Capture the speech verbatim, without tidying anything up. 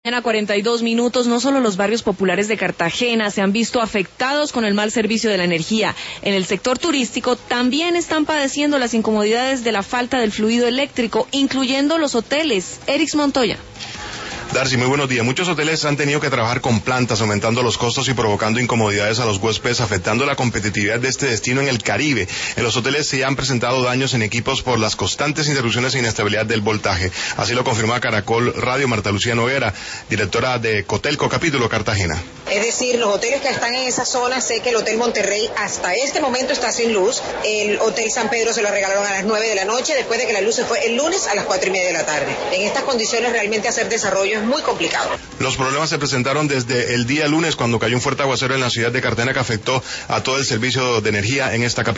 En a cuarenta y dos minutos, no solo los barrios populares de Cartagena se han visto afectados con el mal servicio de la energía. En el sector turístico también están padeciendo las incomodidades de la falta del fluido eléctrico, incluyendo los hoteles. Erix Montoya. Darcy, muy buenos días. Muchos hoteles han tenido que trabajar con plantas, aumentando los costos y provocando incomodidades a los huéspedes, afectando la competitividad de este destino en el Caribe. En los hoteles se han presentado daños en equipos por las constantes interrupciones e inestabilidad del voltaje. Así lo confirmó a Caracol Radio Marta Lucía Noguera, directora de Cotelco Capítulo Cartagena. Es decir, los hoteles que están en esa zona, sé que el Hotel Monterrey hasta este momento está sin luz. El Hotel San Pedro se lo regalaron a las nueve de la noche, después de que la luz se fue el lunes a las cuatro y media de la tarde. En estas condiciones realmente hacer desarrollo es muy complicado. Los problemas se presentaron desde el día lunes, cuando cayó un fuerte aguacero en la ciudad de Cartagena que afectó a todo el servicio de energía en esta capital.